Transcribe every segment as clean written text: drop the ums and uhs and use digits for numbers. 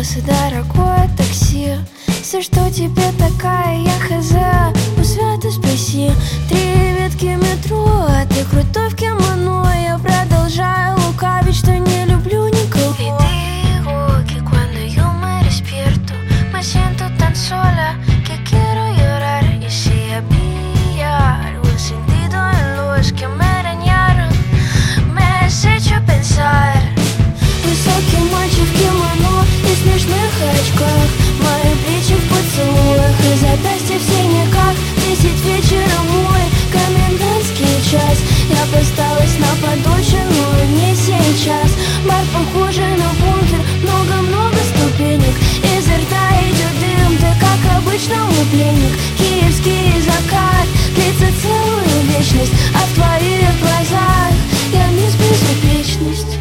волосы, дорогое такси. Все, что тебе такая, я хз. У Света спроси. 3 ветки метро, а ты крутой в кимоно. Я продолжаю лукавить, что не люблю никого. Y digo que cuando yo me despierto me siento tan sola que quiero llorar. Y si había algún sentido en los que me dañaron, me has hecho pensar. Высокий мальчик в кимоно и смешных очках, мои плечи в поцелуях и запястья в синяках. 10 вечера мой комендантский час. Я осталась на подольше, но не сейчас. Бар похожий на бункер, много-много ступенек. Изо рта идет дым, ты как обычно мой пленник. Киевский закат длится целую вечность, а в твоих глазах я мисс Безупречность.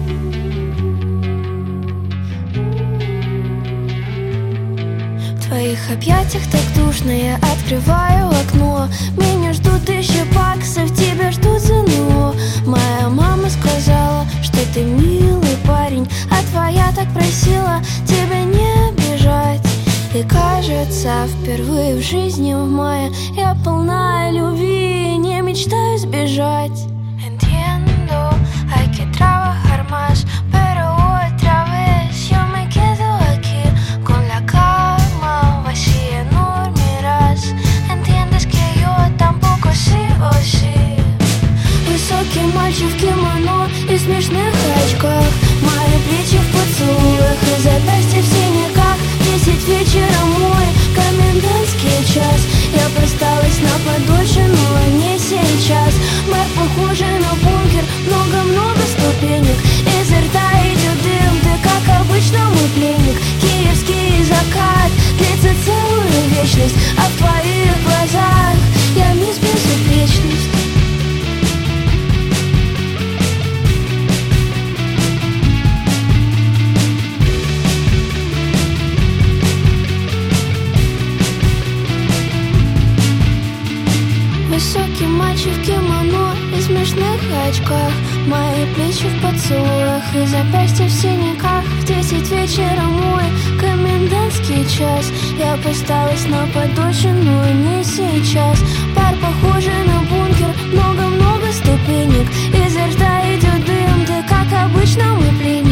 В твоих объятиях так душно, я открываю окно. Меня ждут 1000 баксов, тебя ждут ЗНО. Моя мама сказала, что ты милый парень, а твоя так просила тебя не обижать. И кажется, впервые в жизни в мае я полна любви и не мечтаю сбежать. Entiendo, hay que trabajar más, pero otra vez yo me quedo aquí con la cama vacía, no dormirás. Entiendes que yo tampoco sí o sí. Высокий мальчик в кимоно и смешных очках, мои плечи в поцелуях и запястья в синяках. 10 вечера мой комендантский час. Я осталась на подольше, но не сейчас. Бар похожий на бункер, много-много ступенек. Изо рта идет дым, ты как обычно мой пленник. Киевский закат длится целую вечность, а в твоих глазах я мисс Безупречность. Высокий мальчик в кимоно и смешных очках, мои плечи в поцелуях и запястья в синяках. В 10 вечера мой комендантский час. Я осталась на подольше, но не сейчас. Бар похожий на бункер, много-много ступенек. Изо рта идет дым, ты как обычно мой пленник.